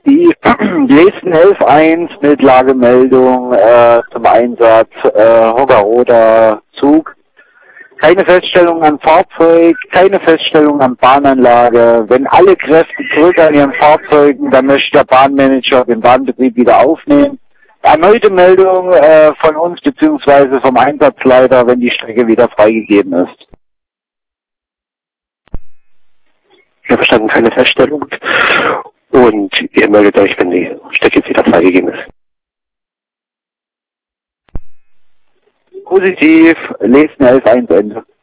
Die Dresden 11.1 mit Lagemeldung zum Einsatz Hoggeroder Zug. Keine Feststellung an Fahrzeug, keine Feststellung an Bahnanlage. Wenn alle Kräfte zurück an ihren Fahrzeugen, dann möchte der Bahnmanager den Bahnbetrieb wieder aufnehmen. Erneute Meldung von uns bzw. vom Einsatzleiter, wenn die Strecke wieder freigegeben ist. Ja, verstanden, keine Feststellung. Und ihr meldet euch, wenn die Strecke jetzt wieder freigegeben ist. Positiv, Dresden 11.1 Ende.